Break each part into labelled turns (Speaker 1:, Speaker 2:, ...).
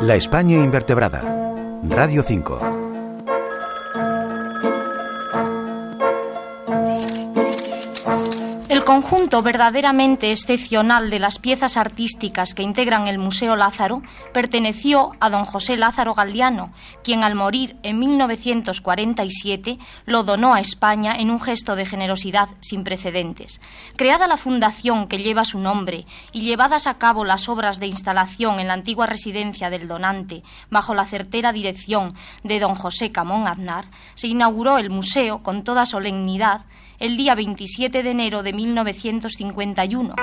Speaker 1: La España invertebrada. Radio 5.
Speaker 2: El conjunto verdaderamente excepcional de las piezas artísticas que integran el Museo Lázaro perteneció a don José Lázaro Galdiano, quien al morir en 1947 lo donó a España en un gesto de generosidad sin precedentes. Creada la fundación que lleva su nombre y llevadas a cabo las obras de instalación en la antigua residencia del donante bajo la certera dirección de don José Camón Aznar, se inauguró el museo con toda solemnidad el día 27 de enero de 1951.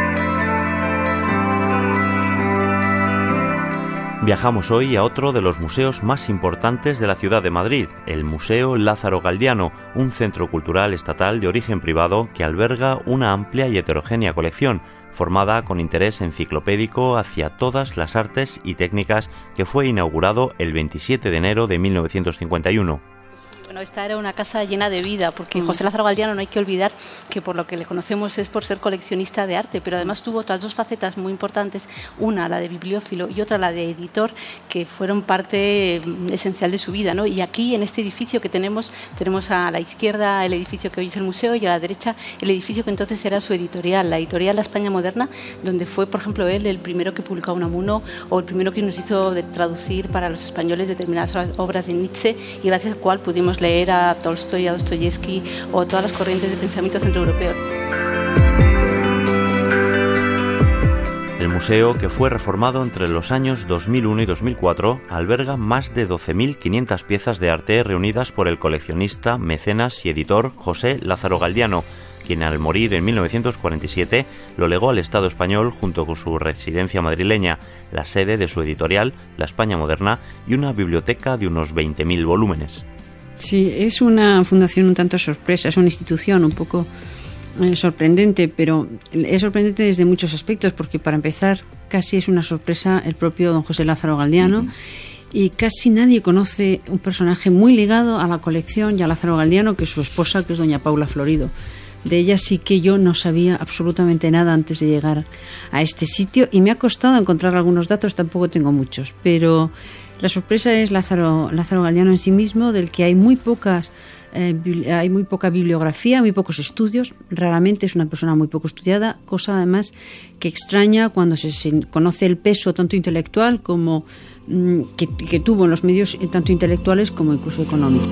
Speaker 3: Viajamos hoy a otro de los museos más importantes de la ciudad de Madrid, el Museo Lázaro Galdiano, un centro cultural estatal de origen privado que alberga una amplia y heterogénea colección, formada con interés enciclopédico hacia todas las artes y técnicas, que fue inaugurado el 27 de enero de 1951.
Speaker 4: Bueno, esta era una casa llena de vida, porque José Lázaro Galdiano, no hay que olvidar que por lo que le conocemos es por ser coleccionista de arte, pero además tuvo otras dos facetas muy importantes, una la de bibliófilo y otra la de editor, que fueron parte esencial de su vida, ¿no? Y aquí en este edificio que tenemos a la izquierda el edificio que hoy es el museo y a la derecha el edificio que entonces era su editorial, la editorial La España Moderna, donde fue, por ejemplo, él el primero que publicó Unamuno o el primero que nos hizo traducir para los españoles determinadas obras de Nietzsche, y gracias al cual pudimos leer a Tolstoy, a Dostoyevsky o todas las corrientes de pensamiento centroeuropeo.
Speaker 3: El museo, que fue reformado entre los años 2001 y 2004, alberga más de 12.500 piezas de arte reunidas por el coleccionista, mecenas y editor José Lázaro Galdiano, quien al morir en 1947 lo legó al Estado español junto con su residencia madrileña, la sede de su editorial, La España Moderna, y una biblioteca de unos 20.000 volúmenes.
Speaker 5: Sí, es una fundación un tanto sorpresa, es una institución un poco sorprendente, pero es sorprendente desde muchos aspectos, porque para empezar casi es una sorpresa el propio don José Lázaro Galdiano, y casi nadie conoce un personaje muy ligado a la colección y a Lázaro Galdiano, que es su esposa, que es doña Paula Florido. De ella sí que yo no sabía absolutamente nada antes de llegar a este sitio, y me ha costado encontrar algunos datos, tampoco tengo muchos, pero la sorpresa es Lázaro Galdiano en sí mismo, del que hay muy poca bibliografía, muy pocos estudios. Raramente es una persona muy poco estudiada, cosa además que extraña cuando se conoce el peso tanto intelectual como que tuvo en los medios, tanto intelectuales como incluso económicos.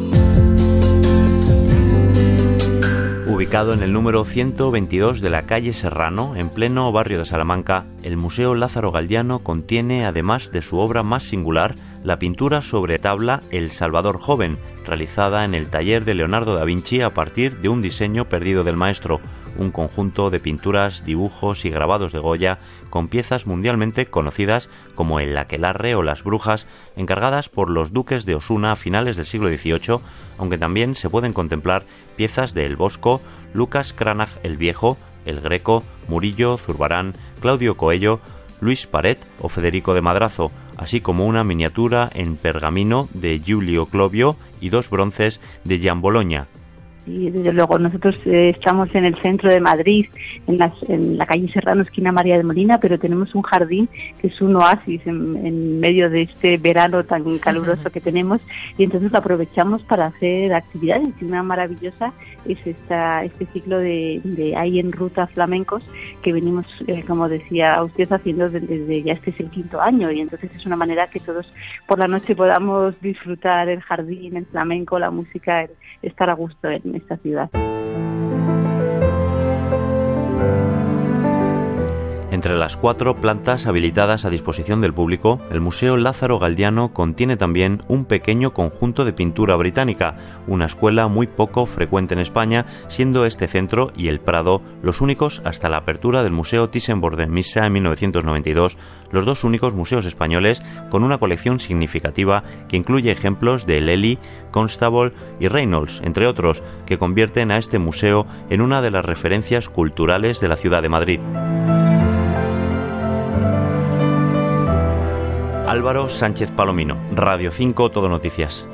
Speaker 3: Ubicado en el número 122 de la calle Serrano, en pleno barrio de Salamanca, el Museo Lázaro Galdiano contiene, además de su obra más singular, la pintura sobre tabla El Salvador Joven, realizada en el taller de Leonardo da Vinci a partir de un diseño perdido del maestro, un conjunto de pinturas, dibujos y grabados de Goya con piezas mundialmente conocidas como el Aquelarre o las Brujas, encargadas por los duques de Osuna a finales del siglo XVIII, aunque también se pueden contemplar piezas de El Bosco, Lucas Cranach el Viejo, El Greco, Murillo, Zurbarán, Claudio Coello, Luis Paret o Federico de Madrazo, así como una miniatura en pergamino de Giulio Clovio y dos bronces de Gian Bologna.
Speaker 6: Y desde luego nosotros estamos en el centro de Madrid, en la calle Serrano, esquina María de Molina, pero tenemos un jardín que es un oasis en medio de este verano tan caluroso que tenemos, y entonces lo aprovechamos para hacer actividades. Y una maravillosa es este ciclo de Ahí en Ruta Flamencos, que venimos, como decía usted, haciendo desde ya este es el 5º año, y entonces es una manera que todos por la noche podamos disfrutar el jardín, el flamenco, la música, estar a gusto en esta ciudad.
Speaker 3: Entre las 4 plantas habilitadas a disposición del público, el Museo Lázaro Galdiano contiene también un pequeño conjunto de pintura británica, una escuela muy poco frecuente en España, siendo este centro y el Prado los únicos hasta la apertura del Museo Thyssen-Bornemisza en 1992, los dos únicos museos españoles con una colección significativa que incluye ejemplos de Lely, Constable y Reynolds, entre otros, que convierten a este museo en una de las referencias culturales de la ciudad de Madrid. Álvaro Sánchez Palomino, Radio 5 Todo Noticias.